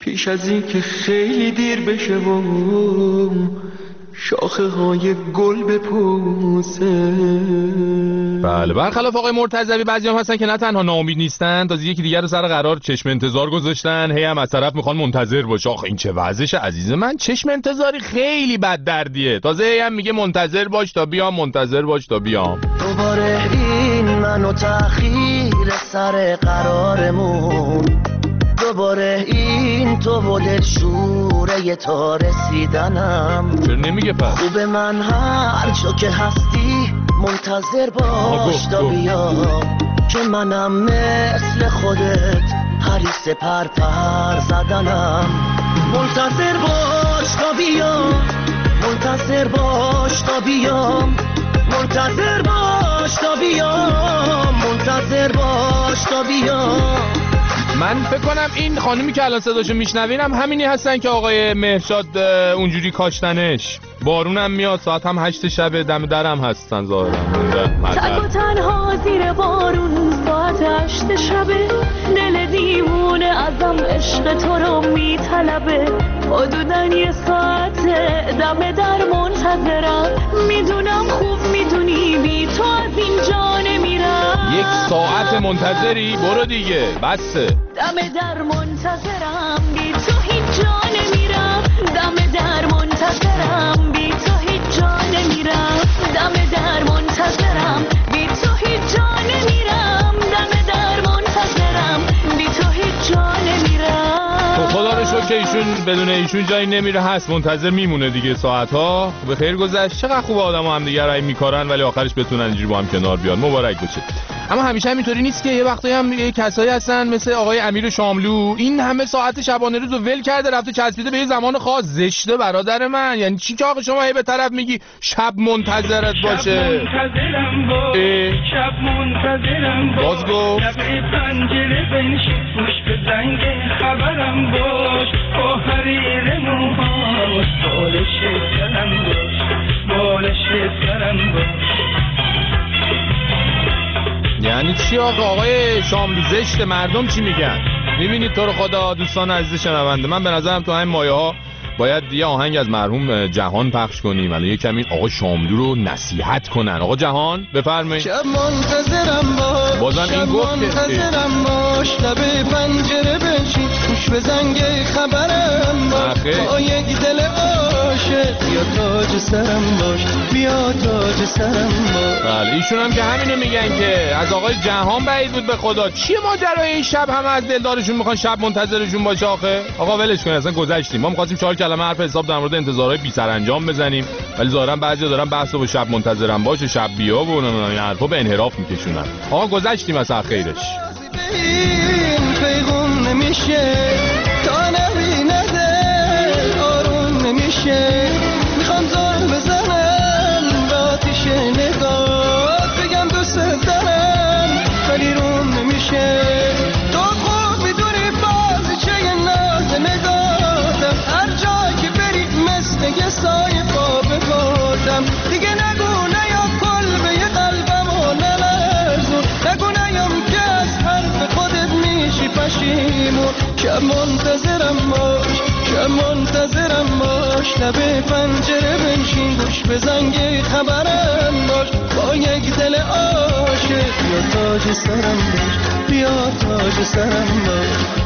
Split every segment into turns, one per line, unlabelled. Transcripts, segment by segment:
پیش از این که خیلی دیر بشه و شاخه های گل بپوسه.
بله، برخلاف آقای مرتضوی بعضی هم هستن که نه تنها ناامید نیستن، تازه یکی دیگر رو سر قرار چشم انتظار گذاشتن، هی هم از طرف میخوان منتظر باشه. آخه این چه وضعشه عزیز من؟ چشم انتظاری خیلی بد دردیه، تازه هی هم میگه منتظر باش تا بیام، منتظر باش تا بیام.
دوباره این منو تأخیر سر قرارمون، دوباره این تو و دلشوره تا رسیدنم.
چرا نمیگه پس؟
خوب من هر جا که هستی منتظر باش تا بیام، که منم مثل خودت حریص پر زدنم. منتظر باش تا بیام، منتظر باش تا بیام، منتظر باش تا بیام، منتظر باش تا بیام.
من فکر کنم این خانومی که الان صداشو میشنوینم همینی هستن که آقای مهرشاد اونجوری کاشتنش. بارونم میاد، ساعت هم 8 شب، دم درم هستن ظاهرا.
تک و تنها زیر بارون ساعت 8 شبه، دل دیوونه ازم عشق تو رو میطلبه. حدوداً یه ساعت دم در منتظرم، میدونم خوب میدونی بی تو از اینجا نمیرم.
1 ساعت منتظری؟ برو دیگه بسه.
دم در منتظرم، بی تو هیچ جا نمیرم. دم در منتظرم، بی تو هیچ جا نمیرم. دم در منتظرم، بی تو هیچ جا نمیرم. دم در منتظرم، بی تو هیچ جا نمیرم.
تو خدا رو شکر که ایشون بدون ایشون جایی نمیره، هست منتظر میمونه دیگه ساعت‌ها. به خیر گذشت. چقدر خوب آدم‌ها هم دیگه رای میکارن ولی آخرش بتونن اینجوری با هم کنار بیان. مبارک باشه. اما همیشه همینطوری نیست که، یه وقتایی هم یه کسایی هستن مثل آقای امیر شاملو، این همه ساعت شبانه روزو ول کرده رفته چسبیده به یه زمان خاص. زشته برادر من. یعنی چی که آقا شما هی به طرف میگی شب منتظرت باشه؟
شب منتظرم
باز گفت
لب پنجره بنشین، گوش به زنگ خبرم باش، با حریر موهاش بالش سرم باش، بالش سرم باش.
یعنی چی آقای شاملو؟ زشته. مردم چی میگن؟ میبینید تو رو خدا دوستان عزیز شنونده، من به نظرم تو همین مایه ها باید یه آهنگ از مرحوم جهان پخش کنیم، ولی یکم این آقا شاملو رو نصیحت کنن. آقا جهان بفرمایید.
شب منتظرم باش،
بازم این گفت
منتظرم باش، لب پنجره بنشین، گوش به زنگ خبرم باش، با یک دل عاشق بیا تاج سرم باش، بیا تاج سرم باش.
بله ایشون هم که همینو میگن که از آقای جهان بعید بود به خدا. چیه ماجرای این شب همه از دلدارشون میخوان شب منتظرشون باشه؟ آقا ولش کن، اصلا گذشتیم. ما می‌خواستیم 4 کلمه حرف حساب در مورد انتظارهای بی سرانجام بزنیم، ولی ظاهرا بعضیا دارن بحثو به شب منتظرم باشه، شب بیا و این حرفا به انحراف میکشونن. آقا گذشتیم اصلا خیرش.
این پیغام نمیشه تا نبینه دل آروم نمیشه، میخوام زار بزنم به آتیش نگاه، بگم دوست دارم ولی روم نمیشه. تو خوب میدونی بازیچه ناز نگاهتم، هر جا که بری مثل یه سایه پا ببردم. دیگه نگو نیا کل به یه قلبم و نلرزون، نگو نیام که از حرف خودت میشی پشیمون. شب منتظرم باش، شب منتظرم باش، لب پنجره بنشین، گوش به زنگ خبرم باش، با یک دل عاشق بیا تاج سرم باش، بیا تاج سرم باش.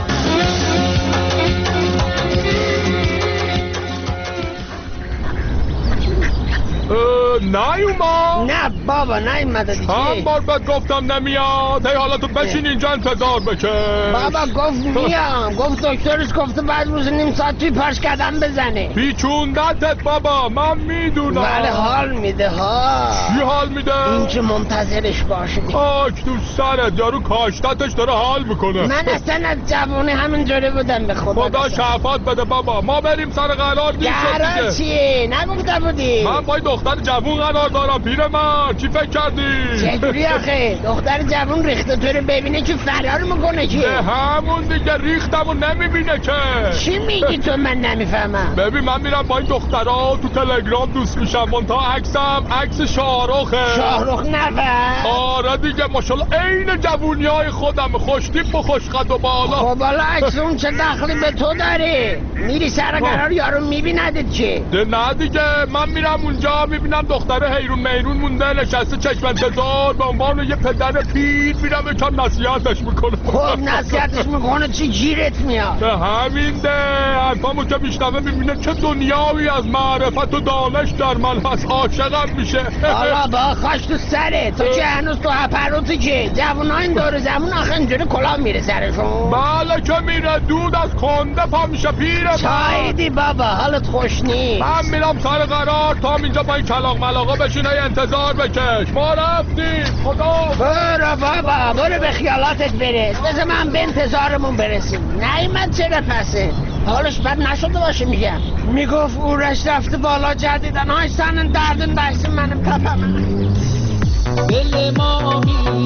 نیومد؟
نه بابا نیومده دیگه.
هم بار بعد گفتم نمیاد. هی حالا تو بشین اینجا انتظار بکش.
بابا گفت میام، گفت دکترش گفته بعد روز نیم ساعت توی پاش قدم بزنه.
پیچوندتت بابا، من میدونم.
ولی حال میده ها.
چی حال میده؟
این که منتظرش باشه.
خاک تو سرت، یارو کاشتتش داره حال میکنه.
من اصلا از جوانی همینجوری بودم به
خدا شفاعت بده بابا. ما بریم سر قرار.
قرار چیه؟ نگفته بودی؟
من با دختر جوون قرار دارم پیرمرد، چی فکر کردی؟
چجوری آخه؟ دختر جوون ریخته تو رو ببینه که فرار میکنه که
همون دیگه ریختم و نمیبینه که.
چی میگی تو؟ من نمیفهمم.
ببین من میرم با این دخترها تو تلگرام دوست میشم، منتها عکسم عکس شاهرخه.
شاهرخ نفر؟
آره دیگه ماشاءالله عین جوونیای خودم، خوشتیپ و خوشقد و بالا.
خب حالا عکس اون چه دخلی به تو داره؟ میری سر قرار یارو میبیندت چه؟
نه دیگه من میرم اونجا میبینم دختره حیرون میرون مونده نشسته چشم انتظار، به عنوان یه پدر پیر میرم یکم نصیحتش میکنم.
خب نصیحتش میکنه چی گیرت میاد؟
به همین ده حرفامو که میشنوه میبینه چه دنیاوی از معرفت و دانش در من هست، عاشقم میشه.
حالا با خاش تو سره تو که هنوز تو هپروتی که جوونا این دور زمون آخه اینجوری کلاه میره سرشون.
بله که میره، دود از کنده پا میشه پیره.
چایدی بابا حالت خوش نیست.
من میرم سر قرار، تا اینجا با این کلاغ ملاقا بشینه انتظار بکش. ما رفتیم. خدا.
برو بابا برو به خیالاتت برس، بذار من به انتظارمون برسیم. نیمد چرا پسه حالش بد نشده باشه. میگم میگفت اورش رفته بالا، جدیدن های سنن دردن داشتیم منم تپم.
دل ما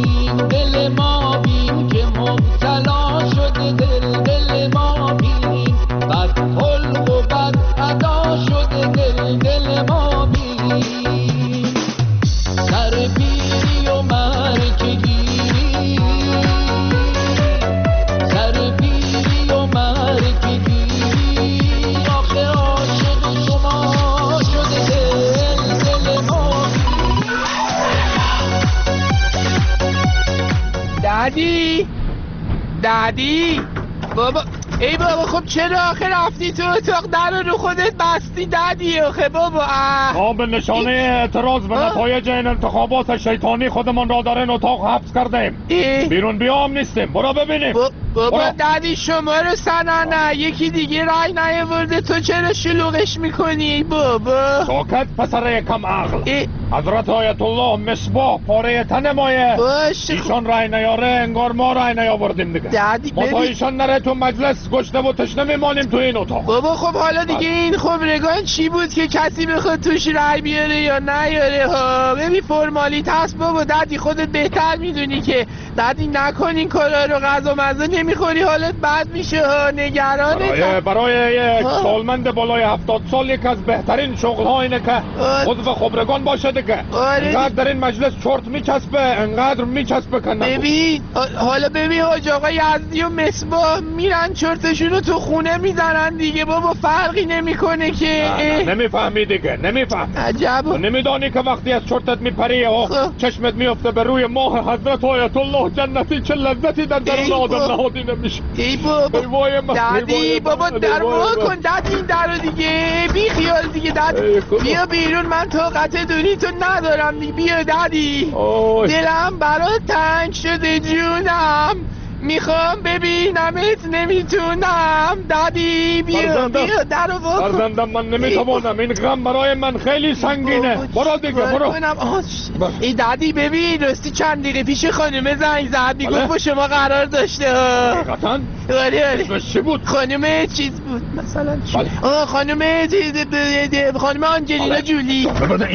بین که مبتلا شده دل ما بین، بد خلق و بد ادا شده دل ما بین، سر پیری و مرگگیری، سر پیری و مرگگیری، آخه عاشق شما شده دل ما بین.
دادی بابا، ای بابا خب چرا آخه رفتی تو اتاق در رو خودت بستی دادی آخه بابا؟
ما به نشانه اعتراض به نتایج این انتخابات شیطانی خودمان را در این اتاق حبس کردیم. بیرون بیام نیستیم، برو ببینیم.
بابا دادی شما رو سنانه یکی دیگه رای نیاورده، تو چرا شلوغش میکنی بابا؟
ساکت پسر کم عقل. حضرت آیت الله مصباح پاره تن مایه، ایشان رای نیاره انگار ما رای نیاوردیم دیگه. ما تا ایشان نره تو مجلس گشنه و تشنه میمانیم تو این اتاق.
بابا خب حالا دیگه این خبرگان چی بود که کسی بخواد توش رای بیاره یا نیاره ها؟ ببین فرمالیت هست بابا دادی، خودت بهتر میدونی که دادی نکن این کارا رو، غذا مزه نمیخوری حالت بد میشه ها، نگرانه.
برای یک سالمند بالای 70 سال یک از بهترین شغل ها اینه که عضو خبرگان باشه دیگه. انقدر در این مجلس چرت میچسبه، انقدر میچسبه که
ببین حالا ببین حاج آقا یزدی و مصباح میرن چرتشون رو تو خونه میزنن دیگه بابا، فرقی نمیکنه که.
نمیفهمی دیگه، نمیفهمی.
عجب.
نمیدانی که وقتی از چرتت میپری و چشمت میفته به روی ماه حضرت آیت الله جنتی چه لذتی در درون آدم نهادی نمیشه.
ای بابا دادی بابا در وا کن دادی این در رو دیگه، بی خیال دیگه دادی. بیا بیرون من طاقت دونی تو ندارم دیگه، بیا دادی. دلم برات تنگ شده جونم، میخوام ببینمت نمیتونم دادی. بیا در رو وا کن.
فرزندم من نمیتوانم، این غم برای من خیلی سنگینه. برو دیگه برو.
ای دادی ببین راستی چند دقیقه پیش خانم زنگ زد میگفت با شما قرار داشته ها.
حقیقتاً؟
آره
چی بود؟
خانم چیز بود مثلا خانم آنجلینا جولی.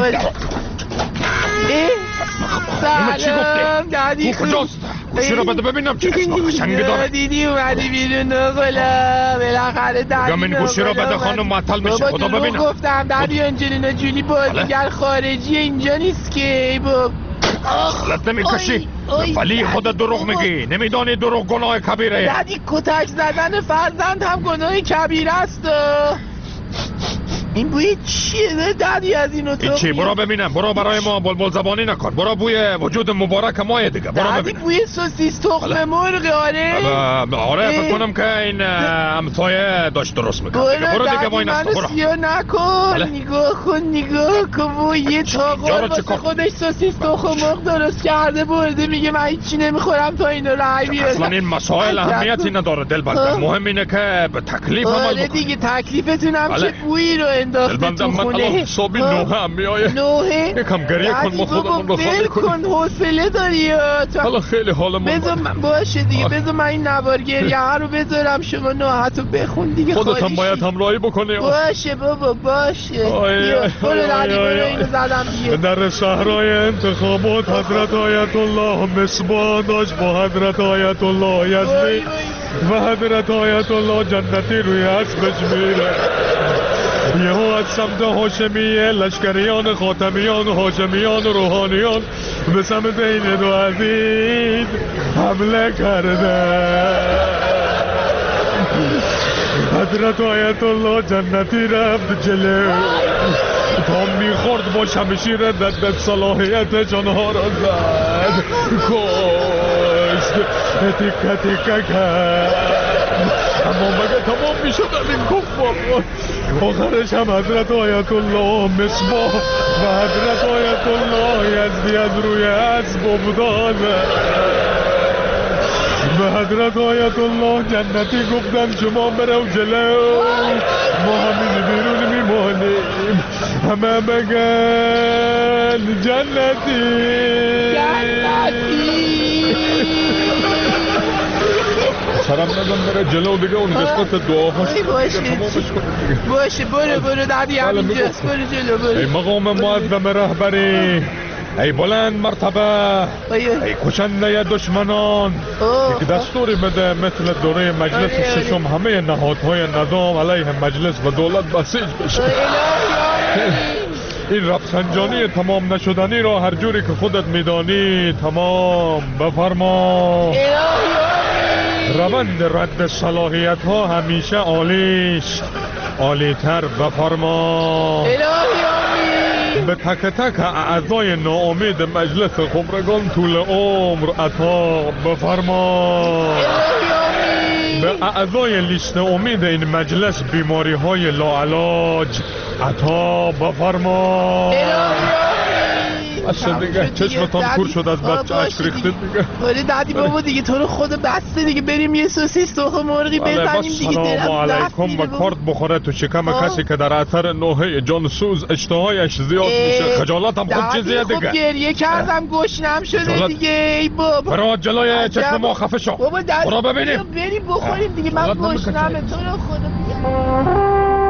سلام دادی
کجاست؟ گوشی رو بده ببینم چه اسم قشنگی داره.
دیدی اومدی بیرون نقلا بالاخره دادی.
یا من گوشی رو بده خانم معطل میشه، خدا ببینم.
گفتم دادی آنجلینا جولی بازیگر خارجی اینجا نیست که بابا.
غلط نمیکشی؟ ولی خودت دروغ میگی، نمیدانی دروغ گناه کبیره.
دادی کتک زدن فرزند هم گناه کبیره است. این بوی چیه دادی از این اتاق؟
چی؟ برو ببینم، برو برای ما بلبل زبانی نکن، برو بوی وجود مبارک ماه دیگه، برو ببینم.
دادی بوی سوسیس تخم مرغ.
آره فکر کنم که این همسایه داشت درست میکنه. برو دیگه وای نستا، برو.
سیا نکن. نگاه کن و یه تاقار واسه خودش سوسیس تخم مرغ درست کرده برده، میگه من هیچی نمیخورم تا اینو رای بیارم.
اصلا این مسائل اهمیتی نداره دل بنده، مهم اینه که به تکلیف عمل بکنی.
دیگه تکلیفتونم چه بویی رو انداخته تو
من
خونه.
الان حسابی نوه هم میایه.
نوه؟
یکم گریه کن ما خودمون رو خالی
کن
کنیم.
حوصله داری یا تو؟
حالا خیلی حالمون
بذار باشه دیگه، بذار من این نوار گریه رو بذارم، شما نوحتو بخون دیگه.
خودت هم باید همراهی بکنی.
باشه بابا باشه. برو دادی برو اینو زدم دیگه.
در شهرهای انتخابات حضرت آیت الله مصباح داشت با حضرت آیت الله یزدی و حضرت آیت الله جنتی روی اسبش میره. یهو از سمت هاشمیه لشکریان خاتمیان هاشمیان روحانیان به سمت این دو عزیز حمله کرده. حضرت آیت الله جنتی رفت جلو تا میخورد با شمشیر ضد صلاحیتش آنها را زد، کشت، تیکه تیکه کرد. اما مگه تمام میشد این کفار؟ آخرش هم حضرت آیت الله مصباح و حضرت آیت الله یزدی از روی اسب افتاده. به حضرت آیت الله جنتی گفتن شما برو جلو، ما همین بیرون میمانیم. همه بگن جنتی سرم ندن بره جلو دیگه. اون قسمت دعاهاش
باشه برو دادی همینجاست، برو جلو برو.
ای مقام معظم رهبری، ای بلند مرتبه، ای کشنده دشمنان، یک دستوری بده مثل دوره مجلس ششم همه نهادهای نظام علیه مجلس و دولت بسیج بشه. این رفسنجانی تمام نشدنی را هر جوری که خودت میدانی تمام بفرما. روند رد صلاحیت ها همیشه عالیست، عالیتر بفرما. به تک تک اعضای ناامید مجلس خبرگان طول عمر عطا بفرما. به اعضای لیست امید این مجلس بیماری های لاعلاج عطا بفرما. اصلا دیگه چشمتان کور شد از بچه اشک ریختید دیگه.
آره دادی بابا دیگه تو رو خود بسته دیگه، بریم یه سوسیس تخم مرغی بزنیم دیگه.
سلام علیکم و کارت بخوره تو شکم کسی که در اثر نوحه جانسوز اشتهایش زیاد میشه. خجالتم خود چیزیه دیگه.
خب گریه کردم گشنم شده دیگه. ای بابا
برو جلوی چشم ما خفه شو. برو ببینیم
بریم بخوریم دیگه. من گشنمه تو رو خدا.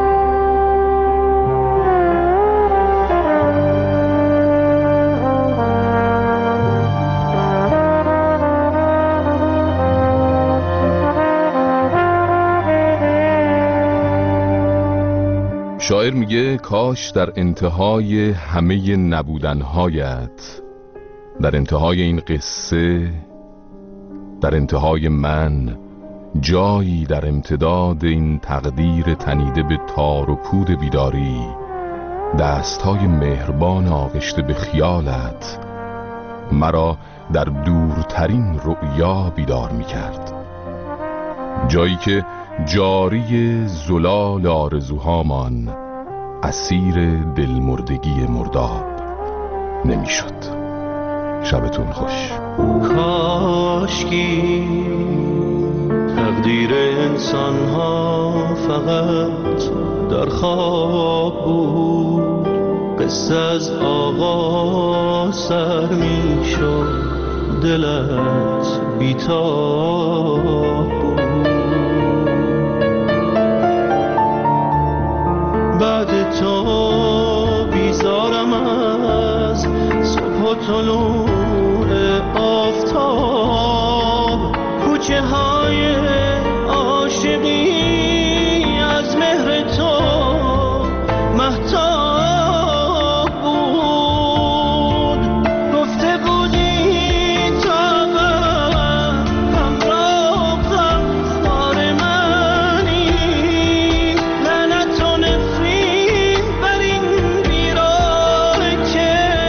شاعر میگه کاش در انتهای همه نبودنهایت، در انتهای این قصه، در انتهای من، جایی در امتداد این تقدیر تنیده به تار و پود بیداری، دستهای مهربان آغشته به خیالت مرا در دورترین رؤیا بیدار میکرد. جایی که جاری زلال آرزوهامان اسیر دلمردگی مرداب نمیشد. شبتون خوش.
کاشکی تقدیر انسان ها فقط در خواب بود، قصه از آغاز سر میشد، دلت بیتاب بود. بعد تو بیزارم از صبح و طلوع آفتاب، کوچه های عاشقی از مهر تو مهتاب بود. گفته بودی تا همراه غمخوار منی، لعنت و نفرین بر این بیراه که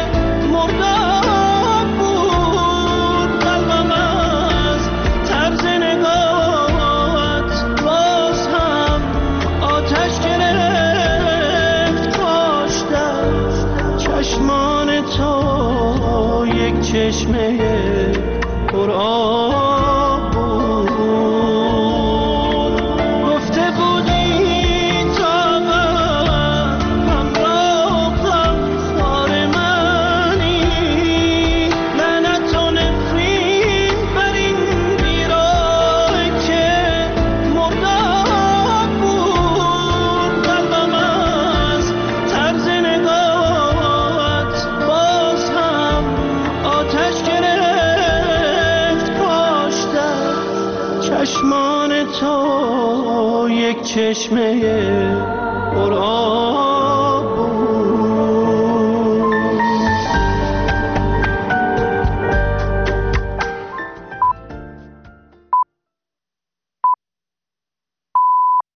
مرداب بود. قلبم از طرز نگاهت باز هم آتش گرفت. کاش در چشمان تو یک چشمه پرآب بود. گفته بودی تا یک چشمه قرآن